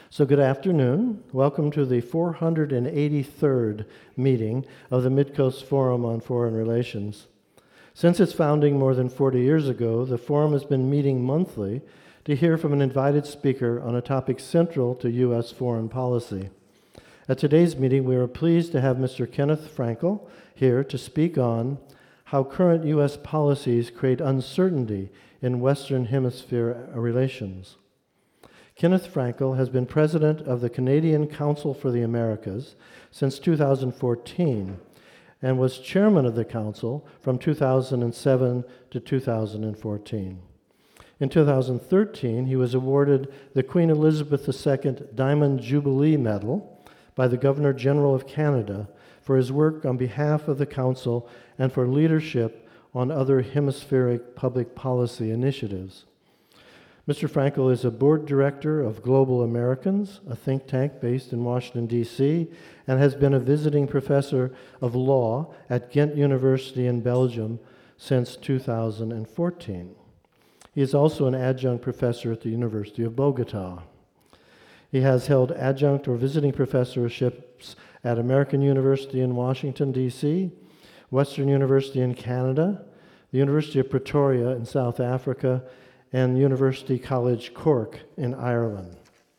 So good afternoon. Welcome to the 483rd meeting of the Midcoast Forum on Foreign Relations. Since its founding more than 40 years ago, the Forum has been meeting monthly to hear from an invited speaker on a topic central to U.S. foreign policy. At today's meeting, we are pleased to have Mr. Kenneth Frankel here to speak on how current U.S. policies create uncertainty in Western Hemisphere relations. Kenneth Frankel has been president of the Canadian Council for the Americas since 2014 and was chairman of the council from 2007 to 2014. In 2013, he was awarded the Queen Elizabeth II Diamond Jubilee Medal by the Governor General of Canada for his work on behalf of the council and for leadership on other hemispheric public policy initiatives. Mr. Frankel is a board director of Global Americans, a think tank based in Washington, D.C., and has been a visiting professor of law at Ghent University in Belgium since 2014. He is also an adjunct professor at the University of Bogota. He has held adjunct or visiting professorships at American University in Washington, D.C., Western University in Canada, the University of Pretoria in South Africa, and University College Cork in Ireland.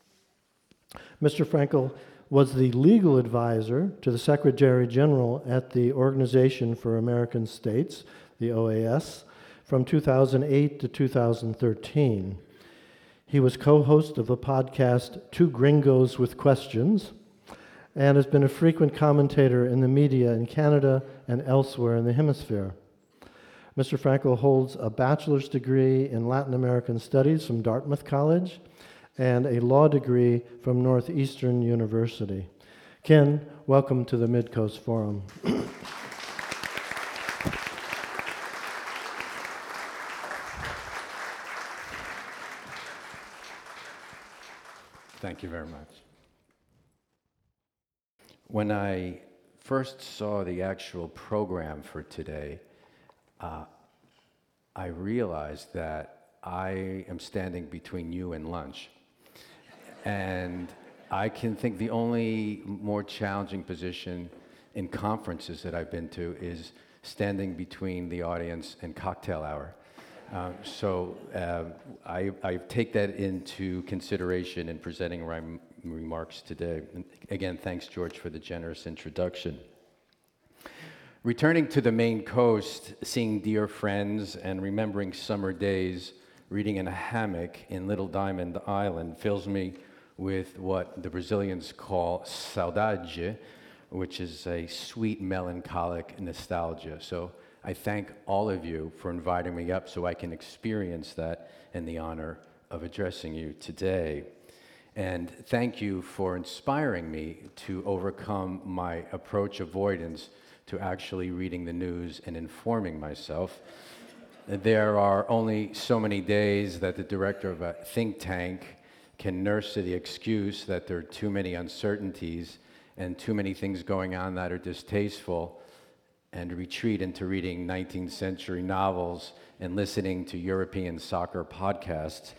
Mr. Frankel was the legal advisor to the Secretary General at the Organization for American States, the OAS, from 2008 to 2013. He was co-host of the podcast Two Gringos with Questions and has been a frequent commentator in the media in Canada and elsewhere in the hemisphere. Mr. Frankel holds a bachelor's degree in Latin American Studies from Dartmouth College and a law degree from Northeastern University. Ken, welcome to the Midcoast Forum. Thank you very much. When I first saw the actual program for today, I realized that I am standing between you and lunch. And I can think the only more challenging position in conferences that I've been to is standing between the audience and cocktail hour. So I take that into consideration in presenting my remarks today. And again, thanks, George, for the generous introduction. Returning to the Maine coast, seeing dear friends and remembering summer days, reading in a hammock in Little Diamond Island fills me with what the Brazilians call saudade, which is a sweet, melancholic nostalgia. So I thank all of you for inviting me up so I can experience that and the honor of addressing you today. And thank you for inspiring me to overcome my approach avoidance to actually reading the news and informing myself. There are only so many days that the director of a think tank can nurse the excuse that there are too many uncertainties and too many things going on that are distasteful, and retreat into reading 19th century novels and listening to European soccer podcasts.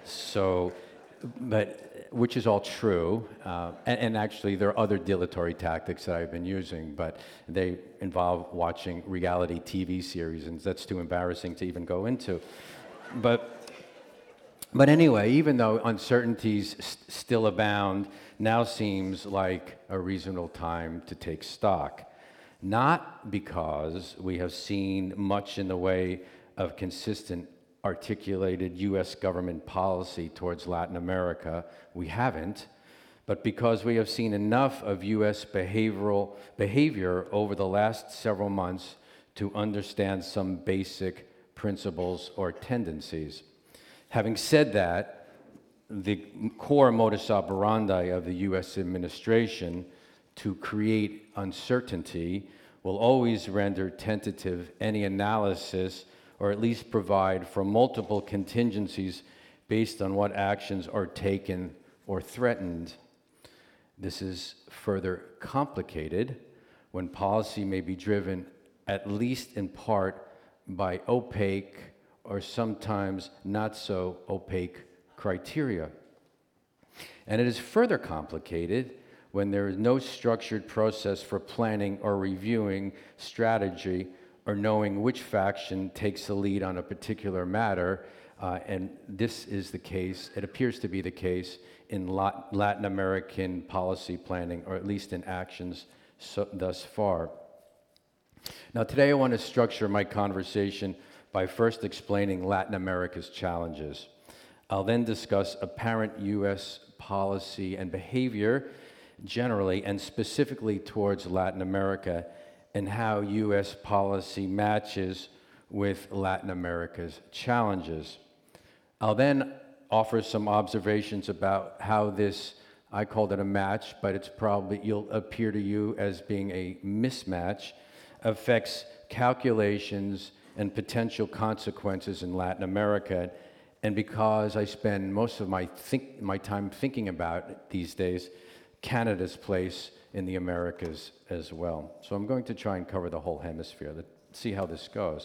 Which is all true, and actually there are other dilatory tactics that I've been using, but they involve watching reality TV series, and that's too embarrassing to even go into. But anyway, even though uncertainties still abound, now seems like a reasonable time to take stock. Not because we have seen much in the way of consistent articulated U.S. government policy towards Latin America, we haven't, but because we have seen enough of U.S. behavior over the last several months to understand some basic principles or tendencies. Having said that, the core modus operandi of the U.S. administration to create uncertainty will always render tentative any analysis, or at least provide for multiple contingencies based on what actions are taken or threatened. This is further complicated when policy may be driven, at least in part, by opaque or sometimes not so opaque criteria. And it is further complicated when there is no structured process for planning or reviewing strategy or knowing which faction takes the lead on a particular matter. And this is the case, it appears to be the case in Latin American policy planning, or at least in actions thus far. Now, today I want to structure my conversation by first explaining Latin America's challenges. I'll then discuss apparent U.S. policy and behavior generally and specifically towards Latin America, and how U.S. policy matches with Latin America's challenges. I'll then offer some observations about how this, I called it a match, but it's probably, you'll appear to you as being a mismatch, affects calculations and potential consequences in Latin America. And because I spend most of my time thinking about it these days, Canada's place in the Americas as well. So I'm going to try and cover the whole hemisphere, see how this goes.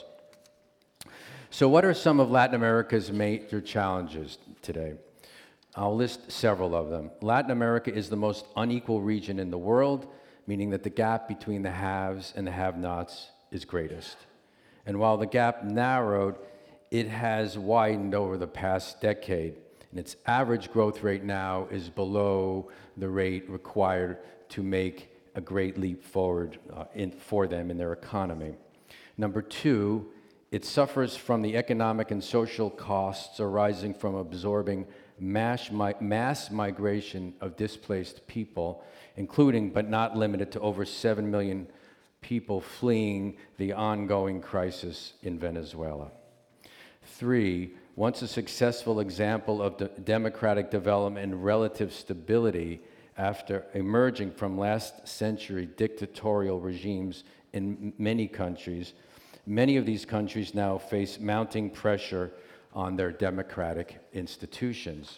So what are some of Latin America's major challenges today? I'll list several of them. Latin America is the most unequal region in the world, meaning that the gap between the haves and the have-nots is greatest. And while the gap narrowed, it has widened over the past decade, and its average growth rate now is below the rate required to make a great leap forward for them in their economy. Number two, it suffers from the economic and social costs arising from absorbing mass migration of displaced people, including but not limited to over 7 million people fleeing the ongoing crisis in Venezuela. Three, once a successful example of democratic development and relative stability after emerging from last century dictatorial regimes in many countries, many of these countries now face mounting pressure on their democratic institutions.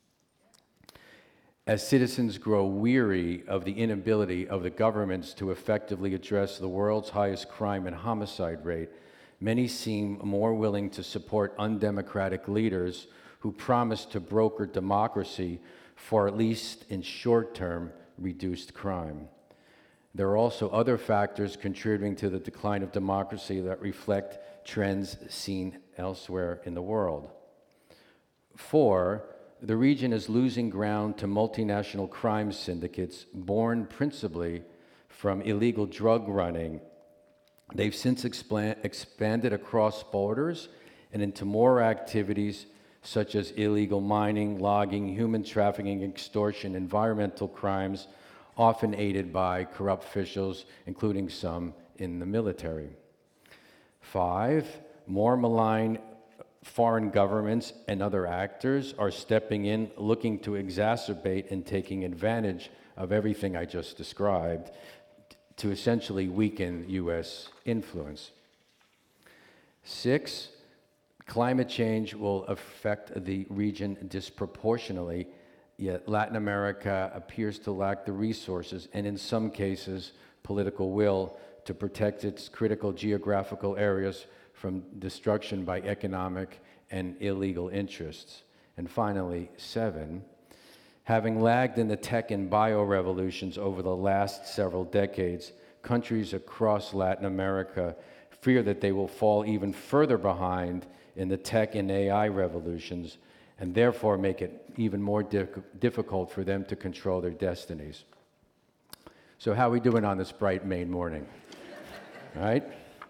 As citizens grow weary of the inability of the governments to effectively address the world's highest crime and homicide rate, many seem more willing to support undemocratic leaders who promise to broker democracy for, at least in short-term, reduced crime. There are also other factors contributing to the decline of democracy that reflect trends seen elsewhere in the world. Four, the region is losing ground to multinational crime syndicates born principally from illegal drug running. They've since expanded across borders and into more activities such as illegal mining, logging, human trafficking, extortion, environmental crimes, often aided by corrupt officials, including some in the military. Five, more malign foreign governments and other actors are stepping in, looking to exacerbate and taking advantage of everything I just described to essentially weaken U.S. influence. Six, climate change will affect the region disproportionately, yet Latin America appears to lack the resources and in some cases political will to protect its critical geographical areas from destruction by economic and illegal interests. And finally, seven, having lagged in the tech and bio revolutions over the last several decades, countries across Latin America fear that they will fall even further behind in the tech and AI revolutions, and therefore make it even more difficult for them to control their destinies. So how are we doing on this bright May morning? All right?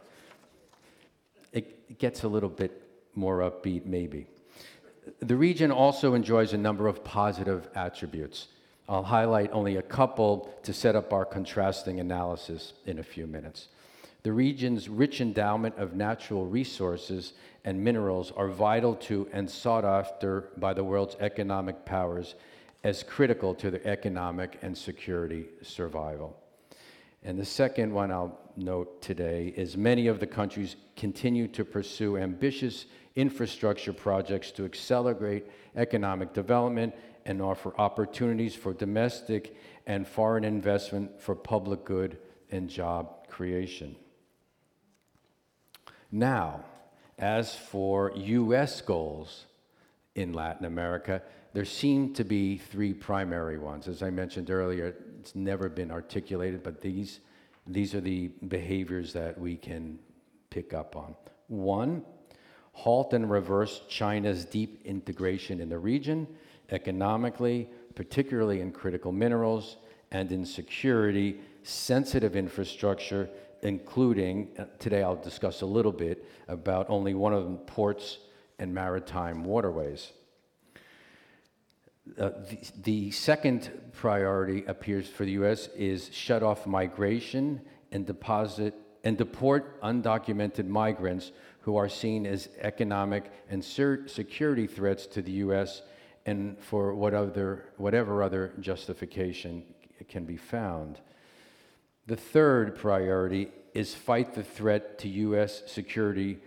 It gets a little bit more upbeat, maybe. The region also enjoys a number of positive attributes. I'll highlight only a couple to set up our contrasting analysis in a few minutes. The region's rich endowment of natural resources and minerals are vital to and sought after by the world's economic powers as critical to their economic and security survival. And the second one I'll note today is many of the countries continue to pursue ambitious infrastructure projects to accelerate economic development and offer opportunities for domestic and foreign investment for public good and job creation. Now, as for U.S. goals in Latin America. There seem to be three primary ones. As I mentioned earlier, it's never been articulated, but these are the behaviors that we can pick up on. One, halt and reverse China's deep integration in the region, economically, particularly in critical minerals, and in security, sensitive infrastructure, including, today I'll discuss a little bit about only one of them, ports and maritime waterways. The second priority appears for the U.S. is shut off migration and deport undocumented migrants who are seen as economic and security threats to the U.S. and for whatever other justification can be found. The third priority is fight the threat to U.S. security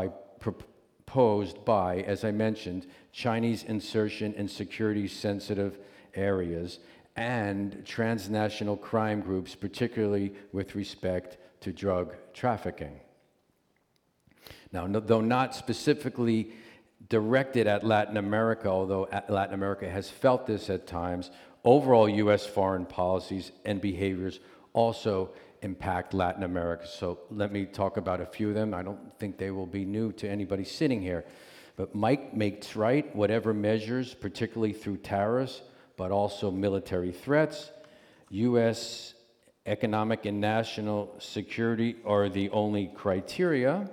posed by, as I mentioned, Chinese insertion in security-sensitive areas and transnational crime groups, particularly with respect to drug trafficking. Now, though not specifically directed at Latin America, although Latin America has felt this at times, overall U.S. foreign policies and behaviors also impact Latin America. So let me talk about a few of them. I don't think they will be new to anybody sitting here. But might makes right, whatever measures, particularly through tariffs, but also military threats. U.S. economic and national security are the only criteria.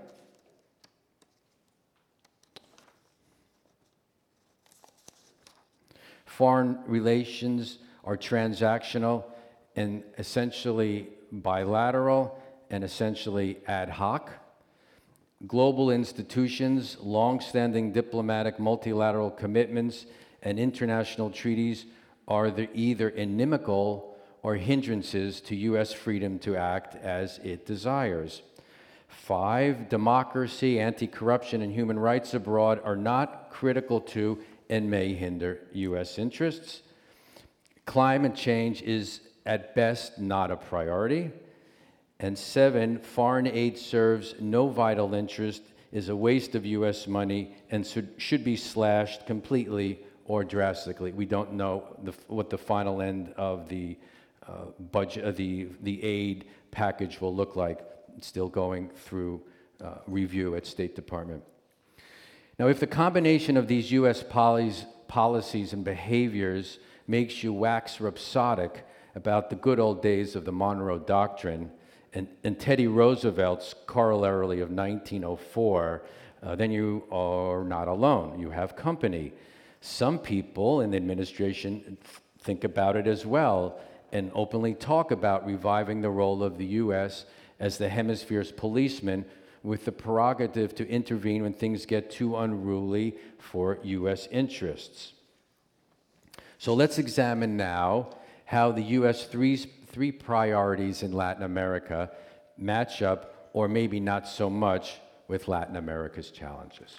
Foreign relations are transactional and essentially bilateral and essentially ad hoc. Global institutions, long-standing diplomatic multilateral commitments, and international treaties are either inimical or hindrances to U.S. freedom to act as it desires. 5, democracy, anti-corruption, and human rights abroad are not critical to and may hinder U.S. interests. Climate change is at best not a priority. And 7, foreign aid serves no vital interest, is a waste of U.S. money, and should be slashed completely or drastically. We don't know what the final end of the budget, the aid package will look like. It's still going through review at State Department. Now, if the combination of these U.S. policies and behaviors makes you wax rhapsodic about the good old days of the Monroe Doctrine and Teddy Roosevelt's corollary of 1904, then you are not alone. You have company. Some people in the administration think about it as well and openly talk about reviving the role of the U.S. as the hemisphere's policeman with the prerogative to intervene when things get too unruly for U.S. interests. So let's examine now how the U.S. three priorities in Latin America match up, or maybe not so much, with Latin America's challenges.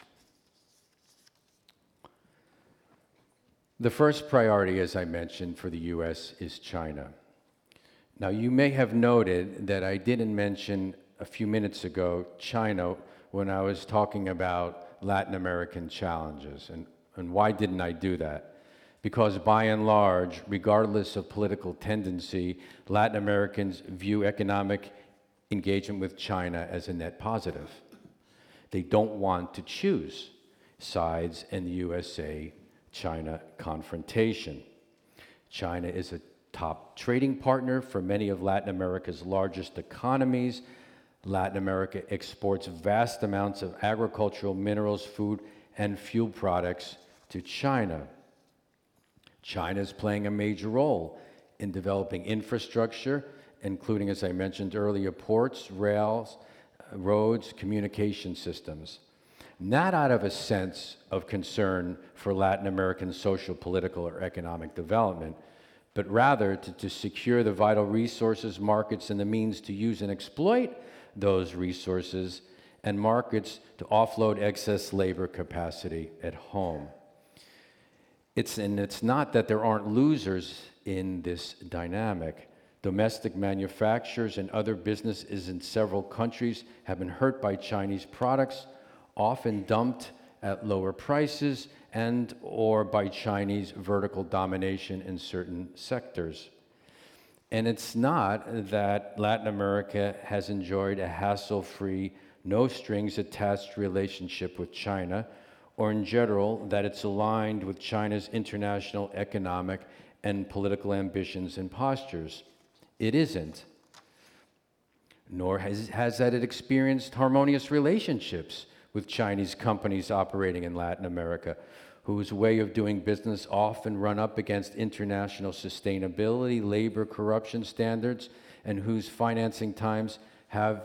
The first priority, as I mentioned, for the U.S. is China. Now, you may have noted that I didn't mention a few minutes ago China when I was talking about Latin American challenges. And why didn't I do that? Because by and large, regardless of political tendency, Latin Americans view economic engagement with China as a net positive. They don't want to choose sides in the USA-China confrontation. China is a top trading partner for many of Latin America's largest economies. Latin America exports vast amounts of agricultural minerals, food, and fuel products to China. China is playing a major role in developing infrastructure, including, as I mentioned earlier, ports, rails, roads, communication systems. Not out of a sense of concern for Latin American social, political, or economic development, but rather to secure the vital resources, markets, and the means to use and exploit those resources, and markets to offload excess labor capacity at home. It's not that there aren't losers in this dynamic. Domestic manufacturers and other businesses in several countries have been hurt by Chinese products, often dumped at lower prices and or by Chinese vertical domination in certain sectors. And it's not that Latin America has enjoyed a hassle-free, no-strings-attached relationship with China, or in general, that it's aligned with China's international economic and political ambitions and postures. It isn't. Nor has that it experienced harmonious relationships with Chinese companies operating in Latin America, whose way of doing business often run up against international sustainability, labor corruption standards, and whose financing at times have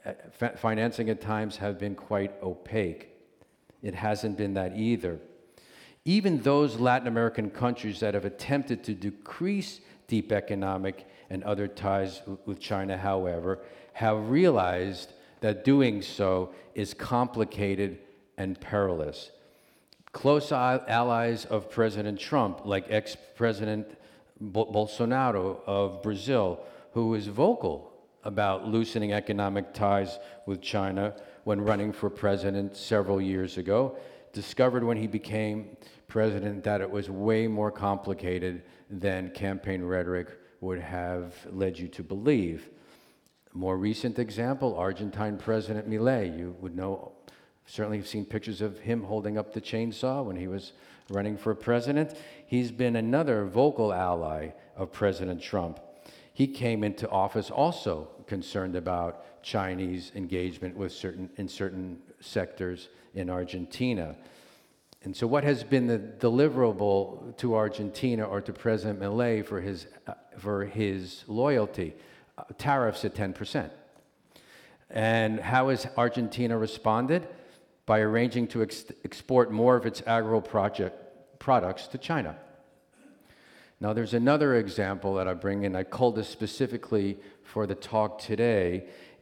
been quite opaque. It hasn't been that either. Even those Latin American countries that have attempted to decrease deep economic and other ties with China, however, have realized that doing so is complicated and perilous. Close allies of President Trump, like ex-President Bolsonaro of Brazil, who is vocal about loosening economic ties with China when running for president several years ago, discovered when he became president that it was way more complicated than campaign rhetoric would have led you to believe. A more recent example, Argentine President Milei. You would know, certainly have seen pictures of him holding up the chainsaw when he was running for president. He's been another vocal ally of President Trump. He came into office also concerned about Chinese engagement with certain sectors in Argentina. And so what has been the deliverable to Argentina or to President Milei for his loyalty? Tariffs at 10%. And how has Argentina responded? By arranging to export more of its products to China. Now, there's another example that I bring in. I called this specifically for the talk today,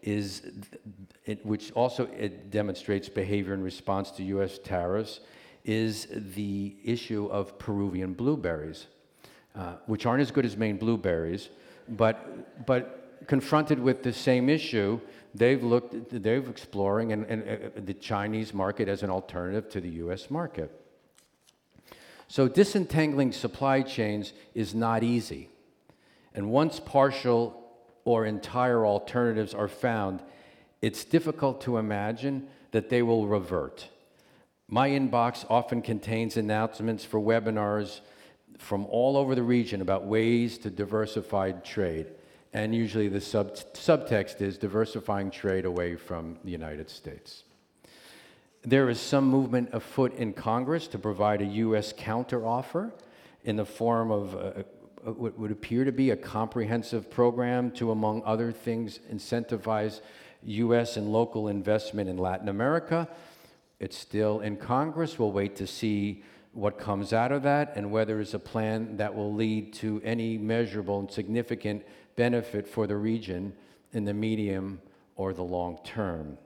which also it demonstrates behavior in response to U.S. tariffs, is the issue of Peruvian blueberries, which aren't as good as Maine blueberries, but confronted with the same issue, they're exploring the Chinese market as an alternative to the U.S. market. So disentangling supply chains is not easy. And once partial or entire alternatives are found, it's difficult to imagine that they will revert. My inbox often contains announcements for webinars from all over the region about ways to diversify trade. And usually the subtext is diversifying trade away from the United States. There is some movement afoot in Congress to provide a U.S. counteroffer in the form of what would appear to be a comprehensive program to, among other things, incentivize U.S. and local investment in Latin America. It's still in Congress. We'll wait to see what comes out of that and whether it's a plan that will lead to any measurable and significant benefit for the region in the medium or the long term.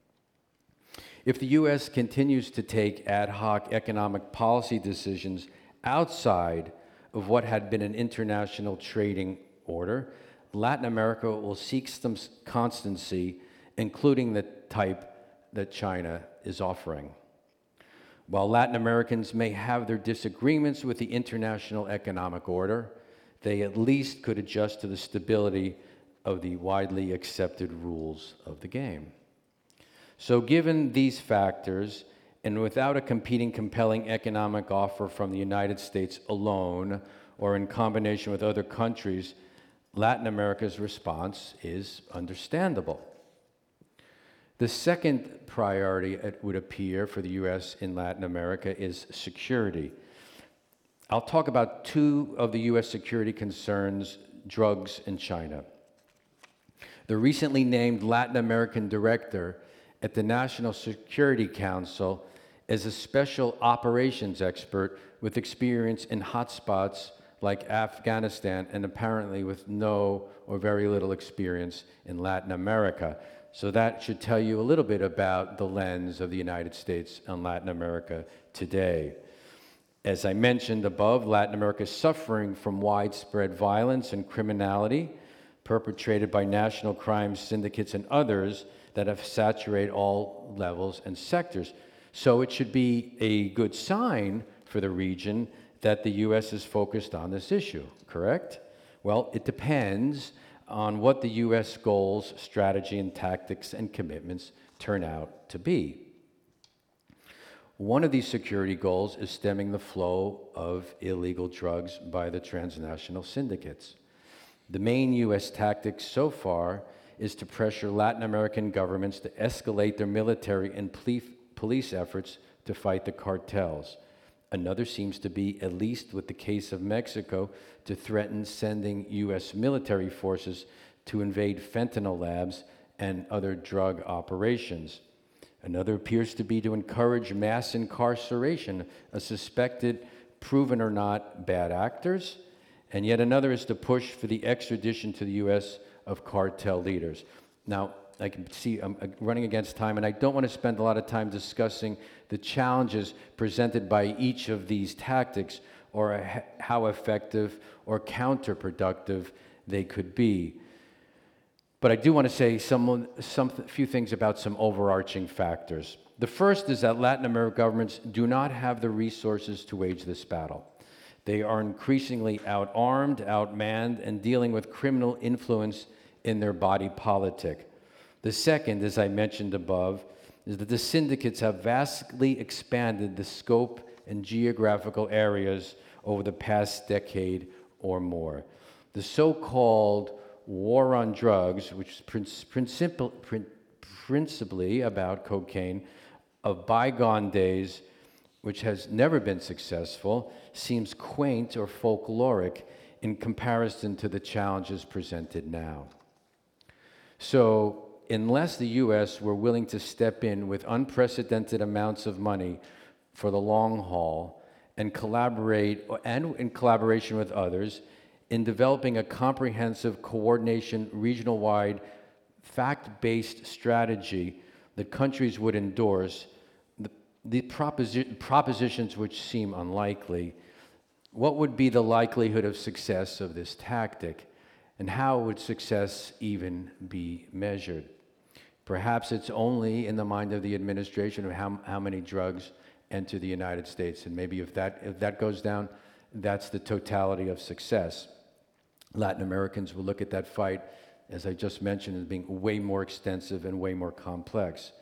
If the U.S. continues to take ad hoc economic policy decisions outside of what had been an international trading order, Latin America will seek some constancy, including the type that China is offering. While Latin Americans may have their disagreements with the international economic order, they at least could adjust to the stability of the widely accepted rules of the game. So given these factors, and without a competing compelling economic offer from the United States alone or in combination with other countries, Latin America's response is understandable. The second priority, it would appear, for the U.S. in Latin America is security. I'll talk about two of the U.S. security concerns, drugs and China. The recently named Latin American director at the National Security Council is a special operations expert with experience in hotspots like Afghanistan and apparently with no or very little experience in Latin America. So that should tell you a little bit about the lens of the United States on Latin America today. As I mentioned above, Latin America is suffering from widespread violence and criminality perpetrated by national crime syndicates and others that have saturated all levels and sectors. So it should be a good sign for the region that the U.S. is focused on this issue, correct? Well, it depends on what the U.S. goals, strategy, and tactics and commitments turn out to be. One of these security goals is stemming the flow of illegal drugs by the transnational syndicates. The main U.S. tactic so far is to pressure Latin American governments to escalate their military and police efforts to fight the cartels. Another seems to be, at least with the case of Mexico, to threaten sending U.S. military forces to invade fentanyl labs and other drug operations. Another appears to be to encourage mass incarceration of suspected, proven or not, bad actors. And yet another is to push for the extradition to the U.S. of cartel leaders. Now, I can see I'm running against time, and I don't want to spend a lot of time discussing the challenges presented by each of these tactics or how effective or counterproductive they could be. But I do want to say few things about some overarching factors. The first is that Latin American governments do not have the resources to wage this battle. They are increasingly outarmed, outmanned, and dealing with criminal influence in their body politic. The second, as I mentioned above, is that the syndicates have vastly expanded the scope and geographical areas over the past decade or more. The so-called war on drugs, which is principally about cocaine, of bygone days, which has never been successful, seems quaint or folkloric in comparison to the challenges presented now. So, unless the U.S. were willing to step in with unprecedented amounts of money for the long haul and collaborate, and in collaboration with others, in developing a comprehensive coordination, regional-wide, fact-based strategy that countries would endorse, the propositions which seem unlikely, what would be the likelihood of success of this tactic? And how would success even be measured? Perhaps it's only in the mind of the administration of how many drugs enter the United States. And maybe if that goes down, that's the totality of success. Latin Americans will look at that fight, as I just mentioned, as being way more extensive and way more complex.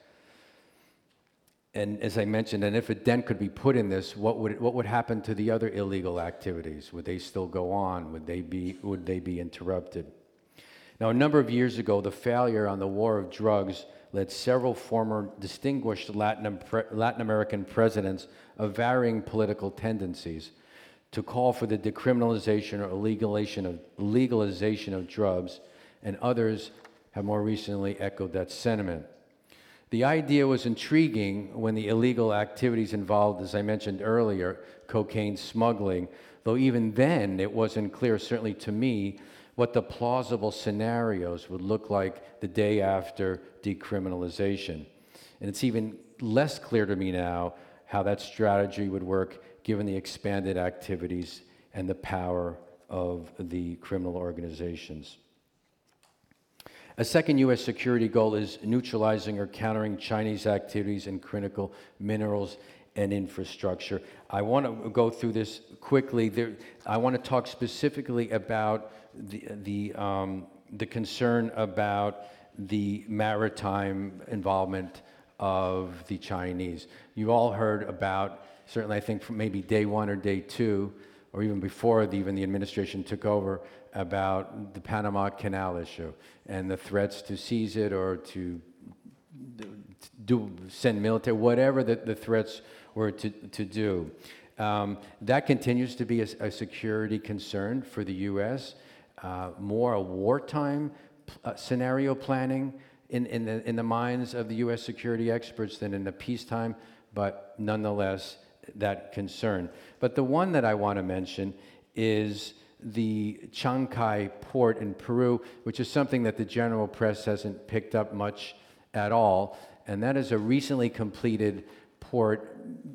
And as I mentioned, and if a dent could be put in this, what would happen to the other illegal activities? Would they still go on? Would they be interrupted? Now, a number of years ago, the failure on the war of drugs led several former distinguished Latin American presidents of varying political tendencies to call for the decriminalization or legalization of drugs, and others have more recently echoed that sentiment. The idea was intriguing when the illegal activities involved, as I mentioned earlier, cocaine smuggling, though even then it wasn't clear, certainly to me, what the plausible scenarios would look like the day after decriminalization. And it's even less clear to me now how that strategy would work given the expanded activities and the power of the criminal organizations. A second U.S. security goal is neutralizing or countering Chinese activities in critical minerals and infrastructure. I want to go through this quickly. I want to talk specifically about the concern about the maritime involvement of the Chinese. You all heard about, certainly I think from maybe day one or day two, or even before even the administration took over, about the Panama Canal issue and the threats to seize it or to send military, whatever the threats were to do. That continues to be a security concern for the U.S., more a wartime scenario planning in the minds of the U.S. security experts than in the peacetime, but nonetheless, that concern. But the one that I want to mention is the Chancay port in Peru, which is something that the general press hasn't picked up much at all, and that is a recently completed port,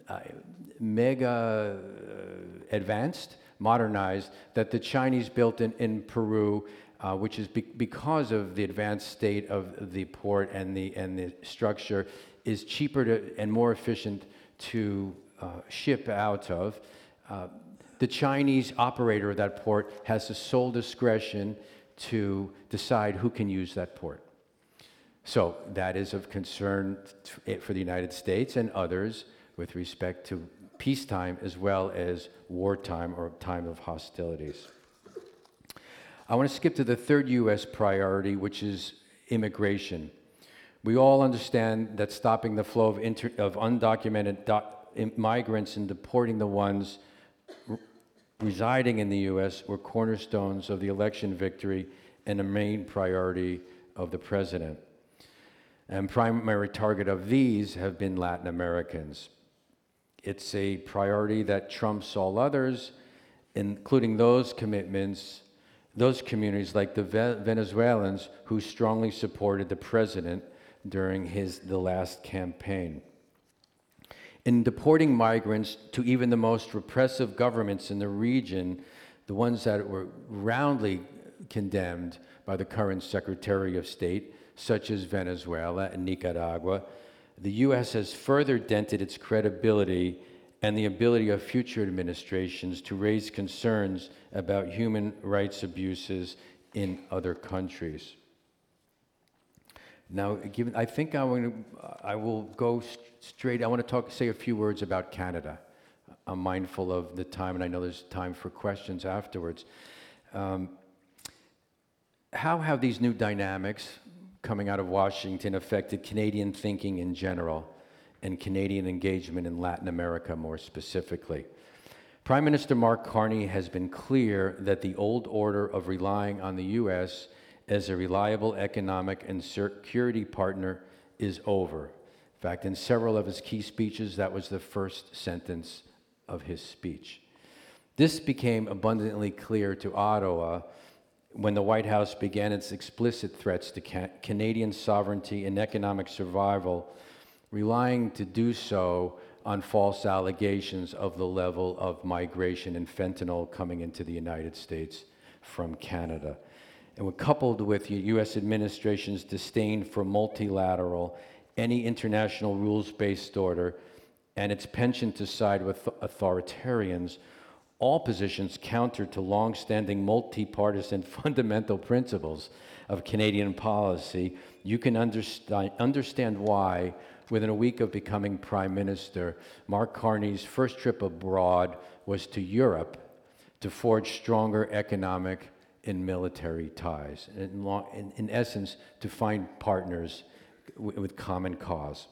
mega advanced, modernized, that the Chinese built in Peru, which is because of the advanced state of the port and the structure, is cheaper and more efficient to ship out of. The Chinese operator of that port has the sole discretion to decide who can use that port. So that is of concern for the United States and others with respect to peacetime as well as wartime or time of hostilities. I want to skip to the third U.S. priority, which is immigration. We all understand that stopping the flow of undocumented migrants and deporting the ones residing in the U.S. were cornerstones of the election victory and a main priority of the president. And primary target of these have been Latin Americans. It's a priority that trumps all others, including those commitments, those communities like the Venezuelans who strongly supported the president during the last campaign. In deporting migrants to even the most repressive governments in the region, the ones that were roundly condemned by the current Secretary of State, such as Venezuela and Nicaragua, the U.S. has further dented its credibility and the ability of future administrations to raise concerns about human rights abuses in other countries. Now, I think I will go straight. I want to say a few words about Canada. I'm mindful of the time, and I know there's time for questions afterwards. How have these new dynamics coming out of Washington affected Canadian thinking in general and Canadian engagement in Latin America more specifically? Prime Minister Mark Carney has been clear that the old order of relying on the U.S. as a reliable economic and security partner is over. In fact, in several of his key speeches, that was the first sentence of his speech. This became abundantly clear to Ottawa when the White House began its explicit threats to Canadian sovereignty and economic survival, relying to do so on false allegations of the level of migration and fentanyl coming into the United States from Canada. And when coupled with the U.S. administration's disdain for multilateral, any international rules-based order, and its penchant to side with authoritarians, all positions counter to long-standing multi-partisan fundamental principles of Canadian policy, you can understand why, within a week of becoming Prime Minister, Mark Carney's first trip abroad was to Europe to forge stronger economic and military ties, in essence, to find partners with common cause.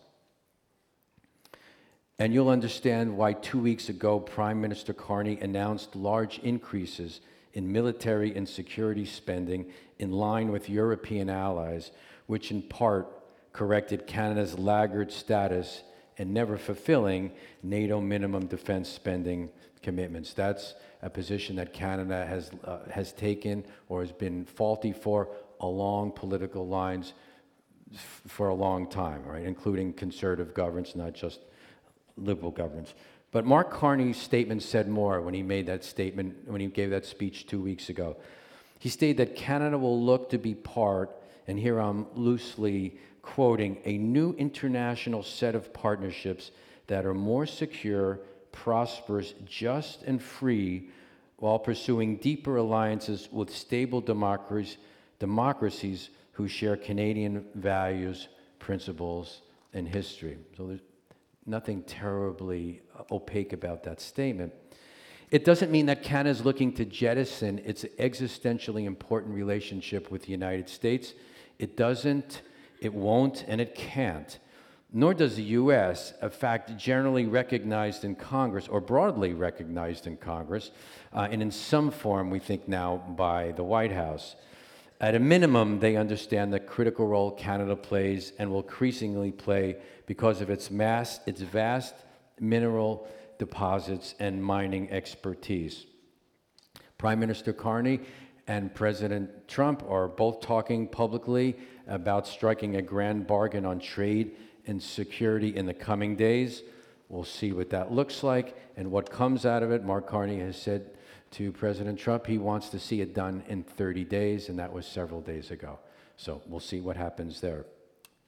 And you'll understand why 2 weeks ago, Prime Minister Carney announced large increases in military and security spending in line with European allies, which in part corrected Canada's laggard status and never fulfilling NATO minimum defense spending commitments. That's a position that Canada has taken or has been faulty for along political lines for a long time, right? Including conservative governments, not just liberal governments. But Mark Carney's statement said more when he made that statement, when he gave that speech 2 weeks ago. He stated that Canada will look to be part, and here I'm loosely quoting, a new international set of partnerships that are more secure, prosperous, just, and free, while pursuing deeper alliances with stable democracies who share Canadian values, principles, and history. So there's nothing terribly opaque about that statement. It doesn't mean that Canada is looking to jettison its existentially important relationship with the United States. It doesn't, it won't, and it can't. Nor does the U.S., a fact generally recognized in Congress, or broadly recognized in Congress, and in some form, we think now, by the White House. At a minimum, they understand the critical role Canada plays and will increasingly play because of its vast mineral deposits and mining expertise. Prime Minister Carney and President Trump are both talking publicly about striking a grand bargain on trade and security in the coming days. We'll see what that looks like and what comes out of it. Mark Carney has said to President Trump he wants to see it done in 30 days, and that was several days ago. So we'll see what happens there.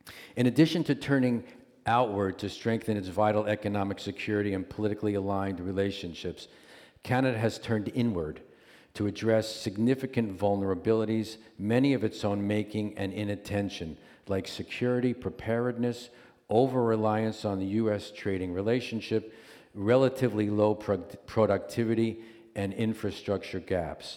In addition to turning outward to strengthen its vital economic security and politically aligned relationships, Canada has turned inward to address significant vulnerabilities, many of its own making and inattention, like security, preparedness, over-reliance on the U.S. trading relationship, relatively low productivity, and infrastructure gaps.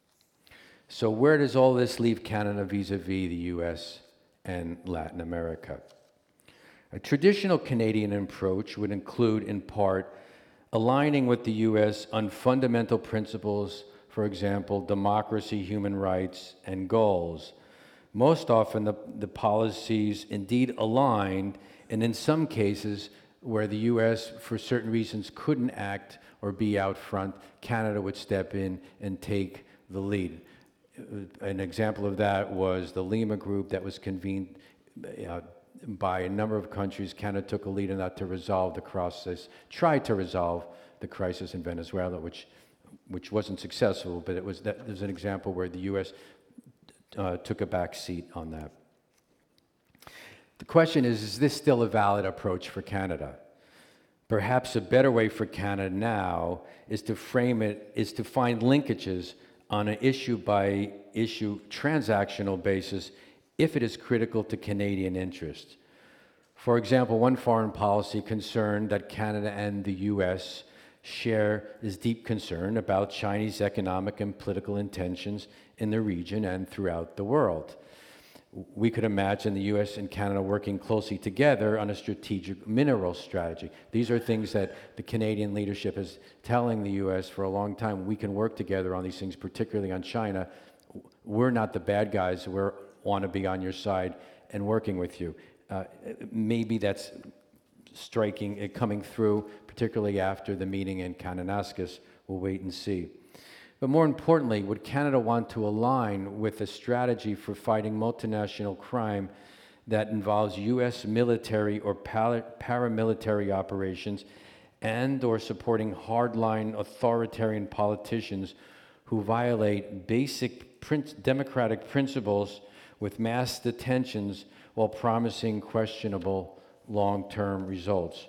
So where does all this leave Canada vis-a-vis the U.S. and Latin America? A traditional Canadian approach would include, in part, aligning with the U.S. on fundamental principles, for example, democracy, human rights, and goals. Most often, the policies indeed aligned, and in some cases, where the U.S., for certain reasons, couldn't act or be out front, Canada would step in and take the lead. An example of that was the Lima Group that was convened by a number of countries. Canada took a lead in that to resolve the crisis, tried to resolve the crisis in Venezuela, which wasn't successful, but there's an example where the U.S. Took a back seat on that. The question is this still a valid approach for Canada? Perhaps a better way for Canada now is to frame it, is to find linkages on an issue-by-issue transactional basis if it is critical to Canadian interests. For example, one foreign policy concern that Canada and the U.S. share is deep concern about Chinese economic and political intentions in the region and throughout the world. We could imagine the U.S. and Canada working closely together on a strategic mineral strategy. These are things that the Canadian leadership is telling the U.S. for a long time. We can work together on these things, particularly on China. We're not the bad guys. We want to be on your side and working with you. Maybe that's striking, coming through, particularly after the meeting in Kananaskis. We'll wait and see. But more importantly, would Canada want to align with a strategy for fighting multinational crime that involves U.S. military or paramilitary operations and or supporting hardline authoritarian politicians who violate basic democratic principles with mass detentions while promising questionable long-term results?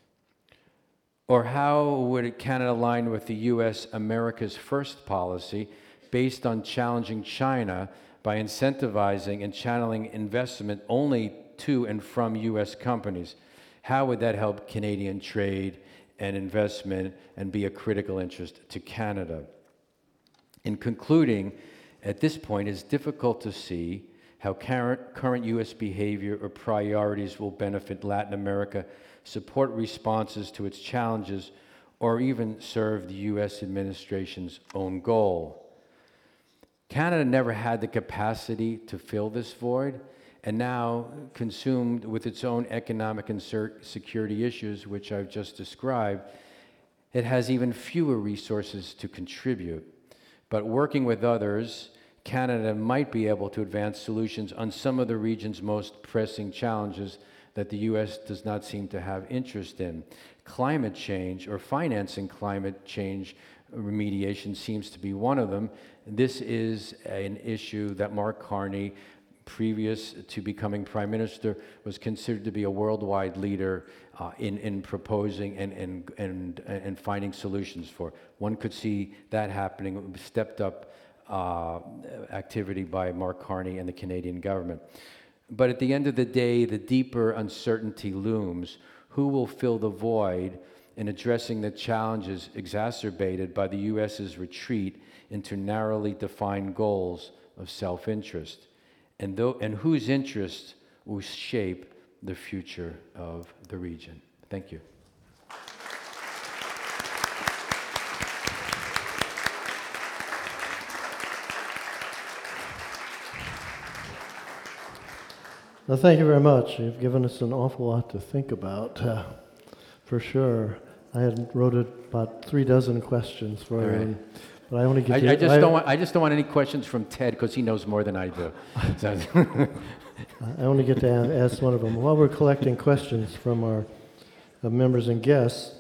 Or how would Canada align with the U.S. America's First policy based on challenging China by incentivizing and channeling investment only to and from U.S. companies? How would that help Canadian trade and investment and be a critical interest to Canada? In concluding, at this point, it's difficult to see how current U.S. behavior or priorities will benefit Latin America, support responses to its challenges, or even serve the U.S. administration's own goal. Canada never had the capacity to fill this void, and now, consumed with its own economic and security issues, which I've just described, it has even fewer resources to contribute. But working with others, Canada might be able to advance solutions on some of the region's most pressing challenges that the U.S. does not seem to have interest in. Climate change, or financing climate change remediation, seems to be one of them. This is an issue that Mark Carney, previous to becoming Prime Minister, was considered to be a worldwide leader in proposing and finding solutions for. One could see that happening, stepped up activity by Mark Carney and the Canadian government. But at the end of the day, the deeper uncertainty looms. Who will fill the void in addressing the challenges exacerbated by the U.S.'s retreat into narrowly defined goals of self-interest? And whose interests will shape the future of the region? Thank you. Well, thank you very much. You've given us an awful lot to think about, for sure. I had wrote about 36 questions for you, Right. but I only get. I just don't want any questions from Ted because he knows more than I do. So I only get to ask one of them. While we're collecting questions from our members and guests,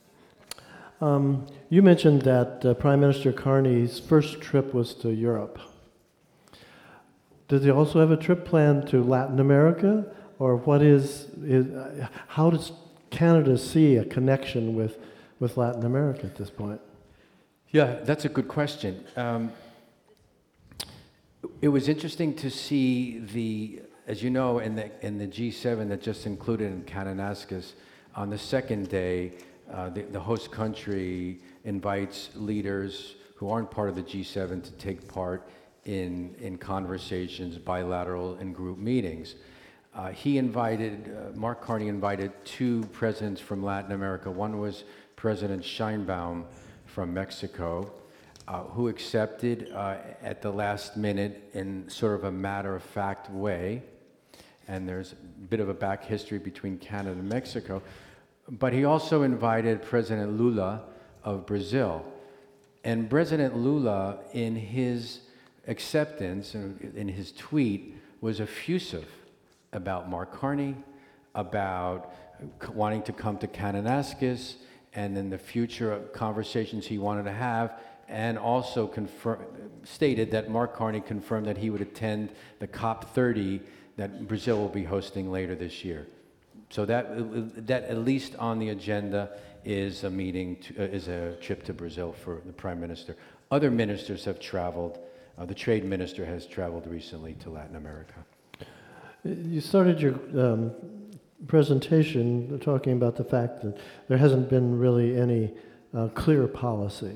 you mentioned that Prime Minister Carney's first trip was to Europe. Does he also have a trip planned to Latin America, or how does Canada see a connection with Latin America at this point? Yeah, that's a good question. It was interesting to see as you know, in the G7 that just included in Kananaskis, on the second day, the host country invites leaders who aren't part of the G7 to take part in conversations, bilateral and group meetings. Mark Carney invited two presidents from Latin America. One was President Sheinbaum from Mexico, who accepted at the last minute in sort of a matter-of-fact way. And there's a bit of a back history between Canada and Mexico. But he also invited President Lula of Brazil. And President Lula, in his acceptance, in his tweet, was effusive about Mark Carney, about wanting to come to Kananaskis, and then the future conversations he wanted to have, and also stated that Mark Carney confirmed that he would attend the COP30 that Brazil will be hosting later this year. So that at least on the agenda is a trip to Brazil for the Prime Minister. Other ministers have traveled. The Trade Minister has traveled recently to Latin America. You started your presentation talking about the fact that there hasn't been really any clear policy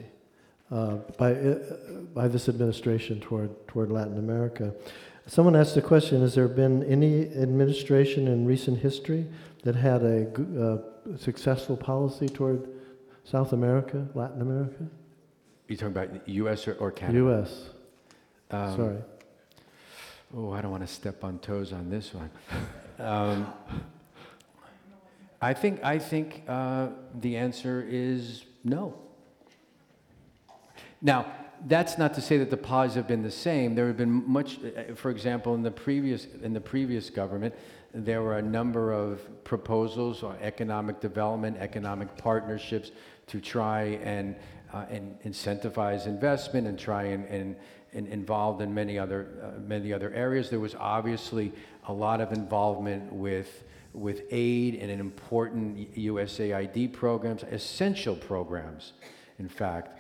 by this administration toward Latin America. Someone asked the question, has there been any administration in recent history that had a successful policy toward South America, Latin America? You talking about the U.S. or Canada? U.S. Sorry. Oh, I don't want to step on toes on this one. I think the answer is no. Now, that's not to say that the policies have been the same. There have been much, for example, in the previous government, there were a number of proposals on economic development, economic partnerships to try and incentivize investment and try and involved in many other areas. There was obviously a lot of involvement with aid and in important USAID programs, essential programs, in fact.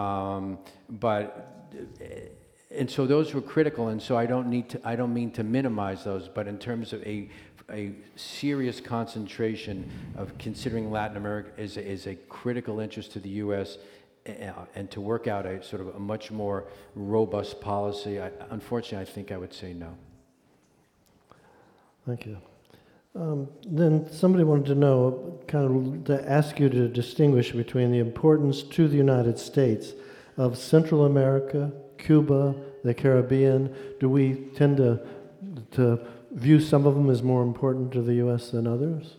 And so those were critical, and so I don't mean to minimize those, but in terms of a serious concentration of considering Latin America is a critical interest to the U.S. And to work out a sort of a much more robust policy, unfortunately, I think I would say no. Thank you. Then somebody wanted to know, to ask you to distinguish between the importance to the United States of Central America, Cuba, the Caribbean. Do we tend to view some of them as more important to the U.S. than others?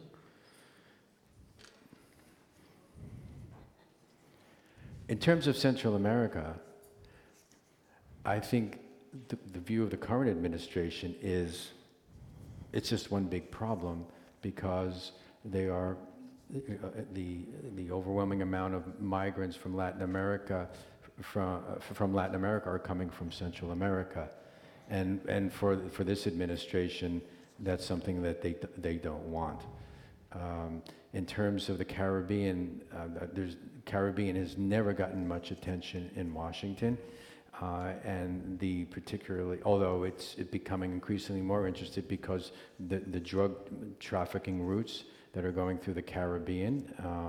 In terms of Central America, I think the view of the current administration is it's just one big problem because they are the overwhelming amount of migrants from Latin America are coming from Central America, and for this administration, that's something that they don't want. In terms of the Caribbean, Caribbean has never gotten much attention in Washington, and particularly, although it's becoming increasingly more interested because the drug trafficking routes that are going through the Caribbean,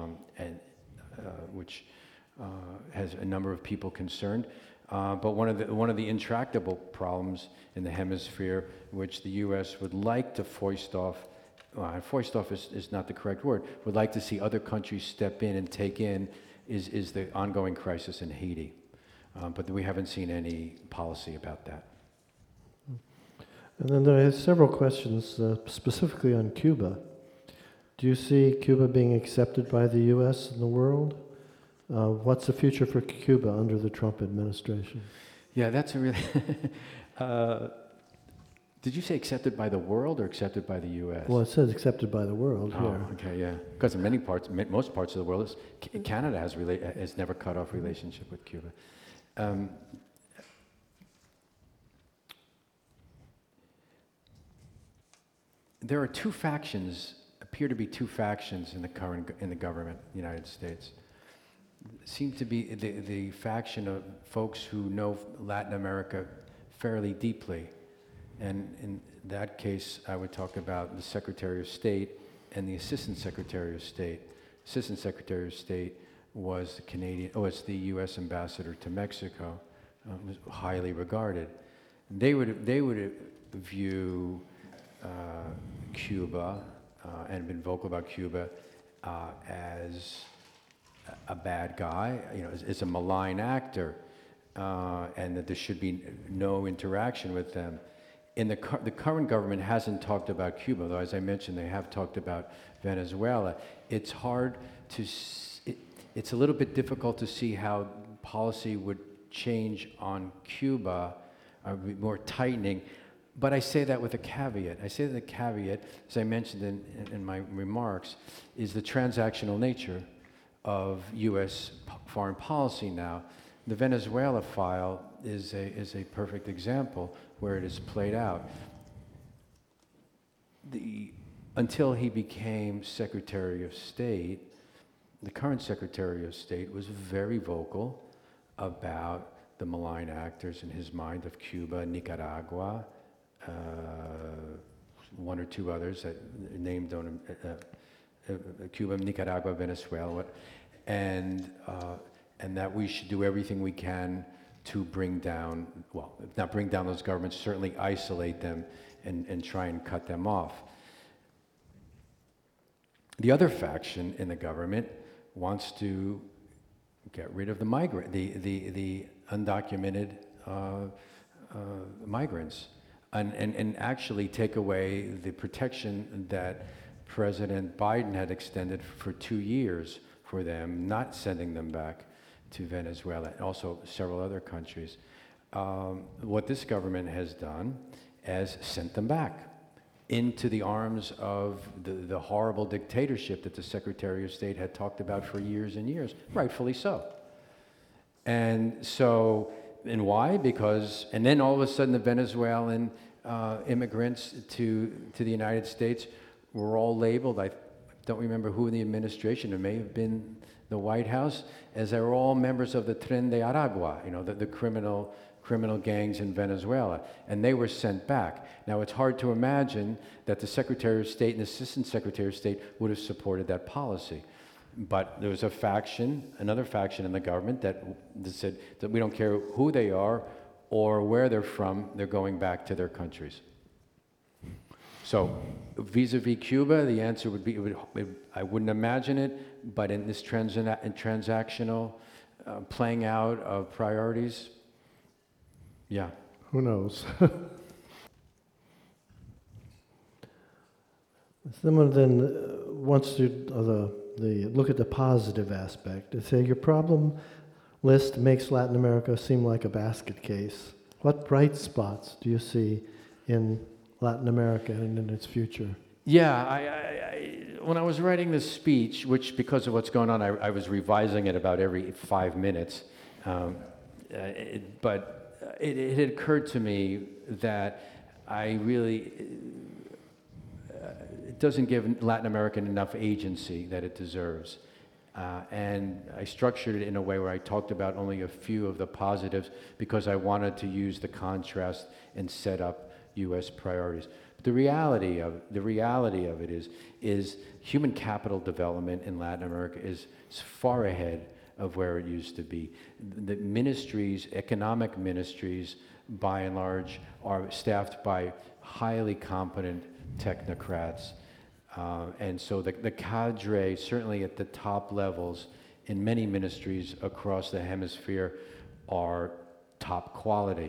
which has a number of people concerned. But one of the intractable problems in the hemisphere, which the U.S. would like to foist off is not the correct word, would like to see other countries step in and take in, is the ongoing crisis in Haiti. But we haven't seen any policy about that. And then there are several questions specifically on Cuba. Do you see Cuba being accepted by the U.S. and the world? What's the future for Cuba under the Trump administration? Yeah, that's a really... Did you say accepted by the world or accepted by the U.S.? Well, it says accepted by the world here. Okay, yeah. Because in most parts of the world, Canada has never cut off relationship with Cuba. there are two factions, appear to be two factions in the government, in the United States. Seem to be the faction of folks who know Latin America fairly deeply. And in that case, I would talk about the Secretary of State and the Assistant Secretary of State. Assistant Secretary of State was the U.S. Ambassador to Mexico, was highly regarded. They would view Cuba and been vocal about Cuba as a bad guy, as a malign actor, and that there should be no interaction with them. The current government hasn't talked about Cuba, though, as I mentioned, they have talked about Venezuela. It's hard to, it's a little bit difficult to see how policy would change on Cuba, more tightening. But I say that with a caveat. I say that the caveat, as I mentioned in my remarks, is the transactional nature of U.S. foreign policy now. The Venezuela file is a perfect example where it is played out. Until he became Secretary of State, the current Secretary of State was very vocal about the malign actors in his mind of Cuba, Nicaragua, one or two others that named on Cuba, Nicaragua, Venezuela, and that we should do everything we can to bring down, well, if not bring down those governments, certainly isolate them and try and cut them off. The other faction in the government wants to get rid of the the undocumented migrants, and actually take away the protection that President Biden had extended for 2 years for them, not sending them back to Venezuela, and also several other countries. What this government has done is sent them back into the arms of the horrible dictatorship that the Secretary of State had talked about for years and years, rightfully so. And why? Because, and then all of a sudden the Venezuelan immigrants to the United States were all labeled, I don't remember who in the administration, it may have been the White House, as they were all members of the Tren de Aragua, the criminal gangs in Venezuela, and they were sent back. Now, it's hard to imagine that the Secretary of State and the Assistant Secretary of State would have supported that policy. But there was another faction in the government that said that we don't care who they are or where they're from, they're going back to their countries. So, vis-a-vis Cuba, the answer would be, I wouldn't imagine it, but in this transactional playing out of priorities, yeah. Who knows? Someone then wants to look at the positive aspect. They say your problem list makes Latin America seem like a basket case. What bright spots do you see in Latin America and in its future? Yeah, when I was writing this speech, which because of what's going on, I was revising it about every 5 minutes, but it had occurred to me that it doesn't give Latin America enough agency that it deserves. And I structured it in a way where I talked about only a few of the positives because I wanted to use the contrast and set up U.S. priorities. But the reality of it is human capital development in Latin America is far ahead of where it used to be. The ministries, economic ministries, by and large, are staffed by highly competent technocrats. And so the cadre, certainly at the top levels in many ministries across the hemisphere, are top quality.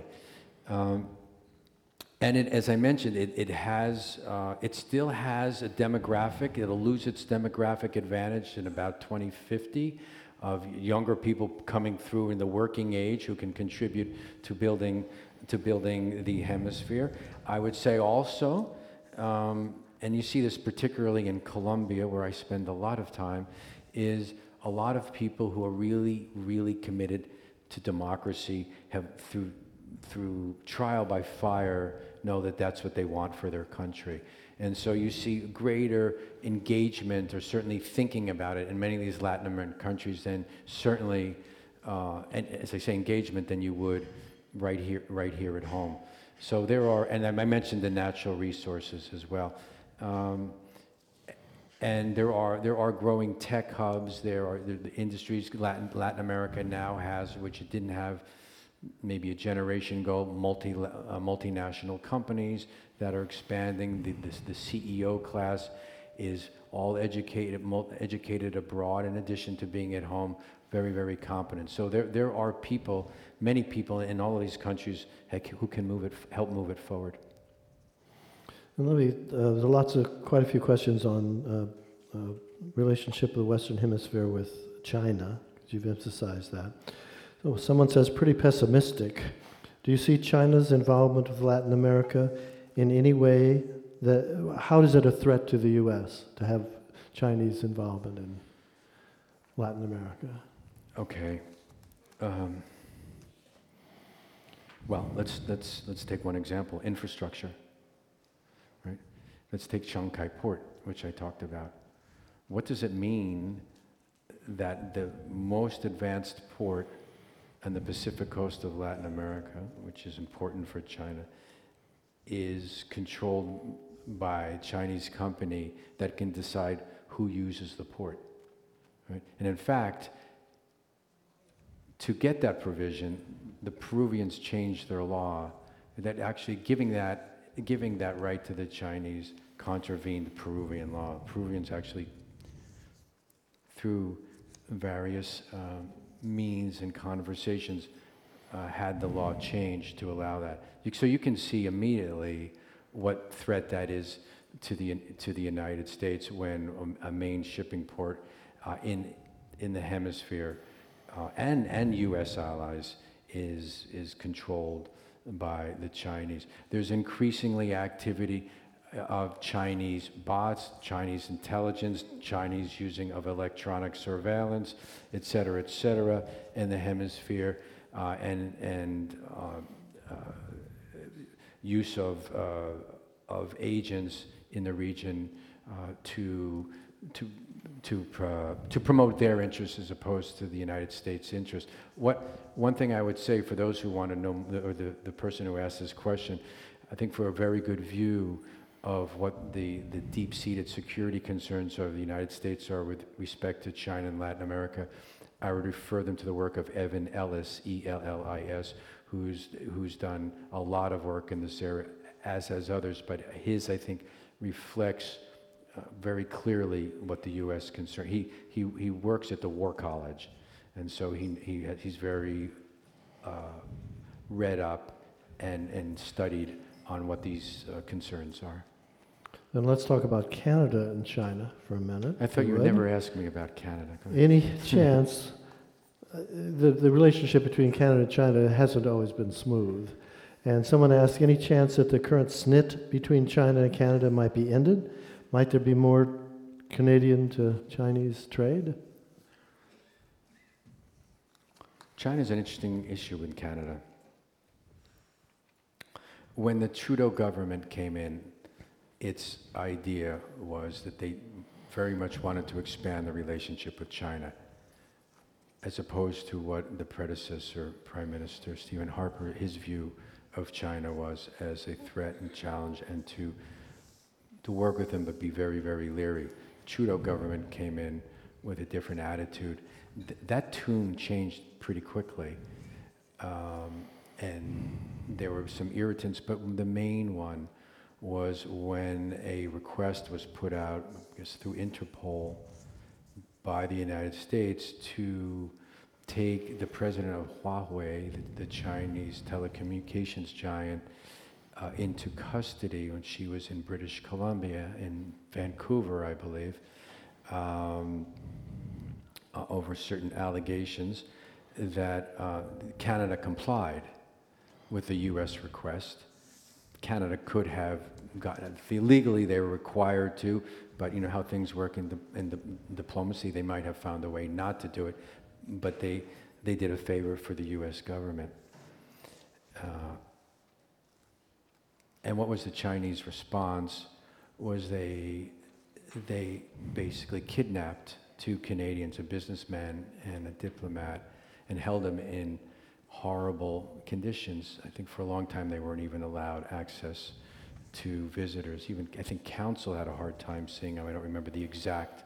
And as I mentioned, it still has a demographic. It'll lose its demographic advantage in about 2050 of younger people coming through in the working age who can contribute to building the hemisphere. I would say also, and you see this particularly in Colombia, where I spend a lot of time, is a lot of people who are really, really committed to democracy have, through trial by fire, know that that's what they want for their country. And so you see greater engagement, or certainly thinking about it in many of these Latin American countries than certainly, and as I say, engagement than you would right here at home. So there are, and I mentioned the natural resources as well. And there are growing tech hubs. There are the industries Latin America now has, which it didn't have maybe a generation ago. Multinational companies that are expanding. The CEO class is all educated abroad, in addition to being at home, very, very competent. So there are people, many people in all of these countries who can help move it forward. And there's quite a few questions on relationship of the Western Hemisphere with China, because you've emphasized that. So someone says, pretty pessimistic. Do you see China's involvement with Latin America in any way how is it a threat to the U.S. to have Chinese involvement in Latin America? Okay. Well, let's take one example, infrastructure. Right? Let's take Shanghai Port, which I talked about. What does it mean that the most advanced port on the Pacific coast of Latin America, which is important for China, is controlled by a Chinese company that can decide who uses the port? Right? And in fact, to get that provision, the Peruvians changed their law that actually giving that right to the Chinese contravened Peruvian law. Peruvians actually, through various means and conversations, had the law changed to allow that. So you can see immediately what threat that is to the United States when a main shipping port in the hemisphere and U.S. allies is controlled by the Chinese. There's increasingly activity of Chinese bots, Chinese intelligence, Chinese using of electronic surveillance, et cetera, in the hemisphere, and use of agents in the region to promote their interests as opposed to the United States' interest. One thing I would say for those who want to know, or the person who asked this question, I think for a very good view of what the deep-seated security concerns of the United States are with respect to China and Latin America, I would refer them to the work of Evan Ellis, E-L-L-I-S, who's done a lot of work in this area, as has others, but his, I think, reflects very clearly what the U.S. concern. He works at the War College, and so he's very read up and studied on what these concerns are. And let's talk about Canada and China for a minute. I thought you would never ask me about Canada. Any chance, the relationship between Canada and China hasn't always been smooth. And someone asked, any chance that the current snit between China and Canada might be ended? Might there be more Canadian to Chinese trade? China's an interesting issue in Canada. When the Trudeau government came in, its idea was that they very much wanted to expand the relationship with China, as opposed to what the predecessor Prime Minister Stephen Harper, his view of China was as a threat and challenge, and to work with them but be very, very leery. Trudeau government came in with a different attitude. That tune changed pretty quickly. And there were some irritants, but the main one was when a request was put out, I guess through Interpol, by the United States to take the president of Huawei, the Chinese telecommunications giant, into custody when she was in British Columbia, in Vancouver, I believe, over certain allegations that Canada complied with the U.S. request. Canada could have gotten it. Legally, they were required to, but you know how things work in diplomacy, they might have found a way not to do it, but they did a favor for the U.S. government. And what was the Chinese response? Was they basically kidnapped two Canadians, a businessman and a diplomat, and held them in horrible conditions. I think for a long time they weren't even allowed access to visitors. Even I think council had a hard time seeing them. I don't remember the exact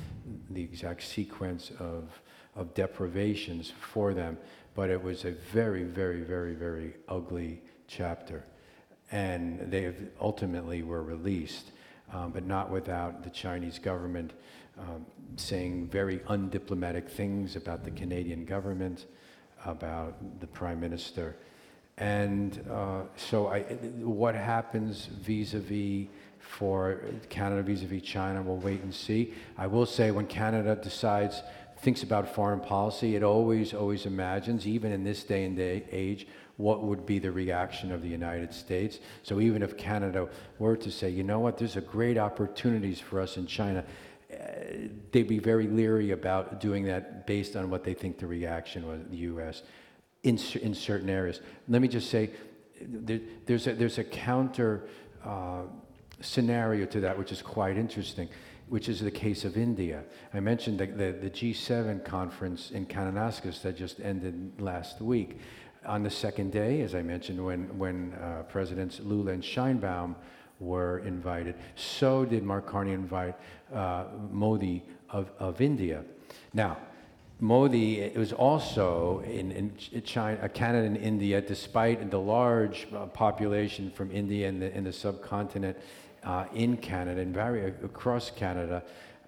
sequence of deprivations for them, but it was a very, very, very, very ugly chapter. And they ultimately were released, but not without the Chinese government saying very undiplomatic things about the Canadian government, about the Prime Minister. And so what happens vis-a-vis for Canada vis-a-vis China, we'll wait and see. I will say when Canada thinks about foreign policy, it always imagines, even in this day and age, what would be the reaction of the United States. So even if Canada were to say, you know what, there's a great opportunities for us in China, they'd be very leery about doing that based on what they think the reaction was, the U.S. in certain areas. Let me just say, there's a counter scenario to that, which is quite interesting, which is the case of India. I mentioned the G7 conference in Kananaskis that just ended last week. On the second day, as I mentioned, when Presidents Lula and Sheinbaum were invited, so did Mark Carney invite Modi of India. Now, Modi was also in China, Canada and India, despite the large population from India and the subcontinent in Canada and across Canada.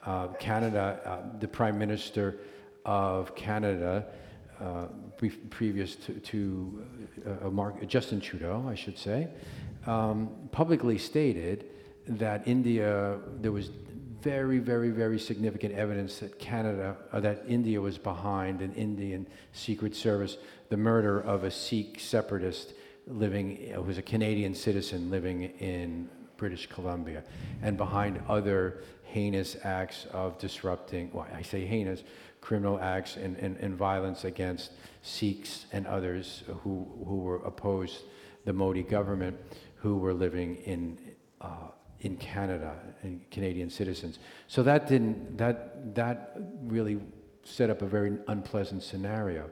The Prime Minister of Canada, previous to Justin Trudeau, I should say, publicly stated that there was very, very, very significant evidence that India was behind an Indian Secret Service, the murder of a Sikh separatist who was a Canadian citizen living in British Columbia, and behind other heinous acts of disrupting, well, I say heinous, criminal acts and violence against Sikhs and others who were opposed the Modi government, who were living in Canada, and Canadian citizens. So that really set up a very unpleasant scenario.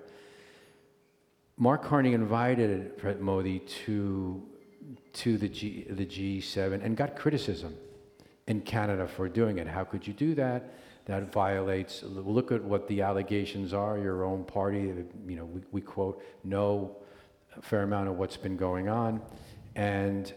Mark Carney invited President Modi to the G7 and got criticism in Canada for doing it. How could you do that? That violates, look at what the allegations are, your own party, we quote, know a fair amount of what's been going on. And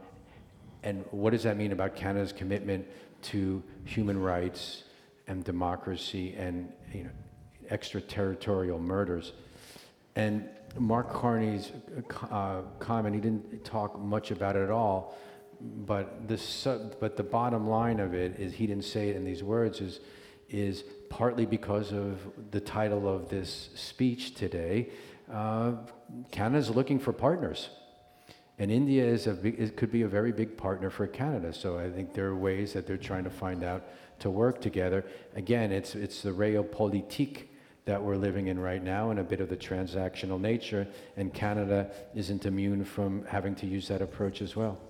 what does that mean about Canada's commitment to human rights and democracy and extraterritorial murders? And Mark Carney's comment, he didn't talk much about it at all, but the bottom line of it is, he didn't say it in these words, is partly because of the title of this speech today. Canada's looking for partners. And India could be a very big partner for Canada. So I think there are ways that they're trying to find out to work together. Again, it's the realpolitik that we're living in right now, and a bit of the transactional nature, and Canada isn't immune from having to use that approach as well.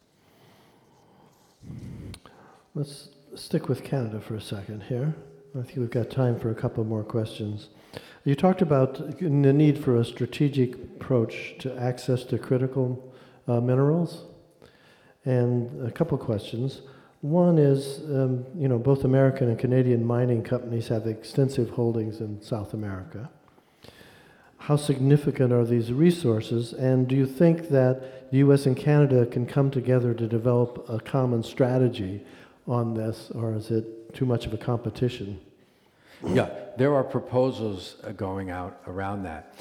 Let's stick with Canada for a second here. I think we've got time for a couple more questions. You talked about the need for a strategic approach to access to critical minerals, and a couple questions. One is, both American and Canadian mining companies have extensive holdings in South America. How significant are these resources, and do you think that the U.S. and Canada can come together to develop a common strategy on this, or is it too much of a competition? Yeah, there are proposals going out around that.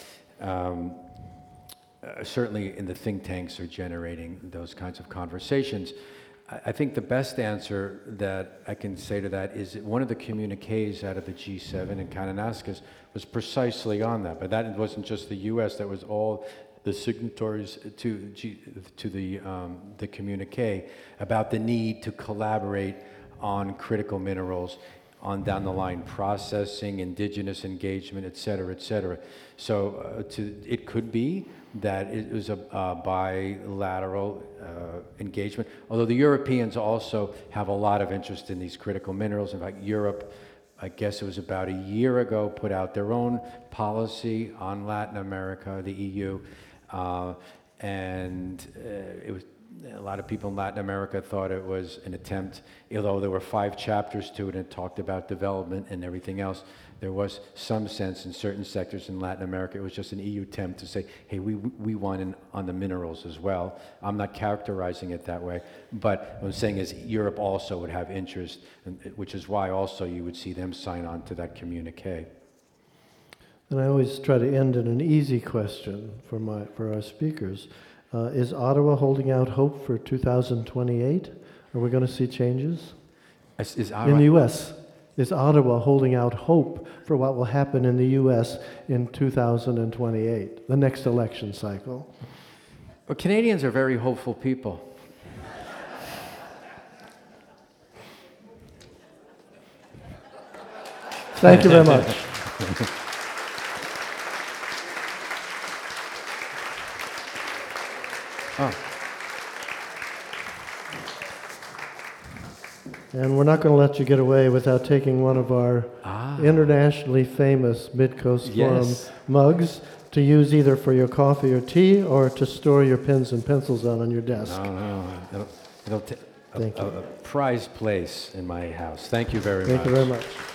Certainly in the think tanks are generating those kinds of conversations. I think the best answer that I can say to that is that one of the communiques out of the G7 in Kananaskis was precisely on that. But that wasn't just the U.S., that was all the signatories to the communique about the need to collaborate on critical minerals, on down the line processing, indigenous engagement, et cetera, et cetera. So it could be that it was a bilateral engagement, although the Europeans also have a lot of interest in these critical minerals. In fact, Europe, I guess it was about a year ago, put out their own policy on Latin America, the EU, and it was a lot of people in Latin America thought it was an attempt, although there were 5 chapters to it and it talked about development and everything else. There was some sense in certain sectors in Latin America, it was just an EU attempt to say, hey, we want in on the minerals as well. I'm not characterizing it that way, but what I'm saying is Europe also would have interest, which is why also you would see them sign on to that communique. And I always try to end in an easy question for our speakers. Is Ottawa holding out hope for 2028? Are we going to see changes? In the U.S., is Ottawa holding out hope for what will happen in the U.S. in 2028, the next election cycle? Well, Canadians are very hopeful people. Thank you very much. And we're not going to let you get away without taking one of our internationally famous Midcoast Forum mugs to use either for your coffee or tea or to store your pens and pencils on your desk. It'll take a prized place in my house. Thank you very much. Thank you very much.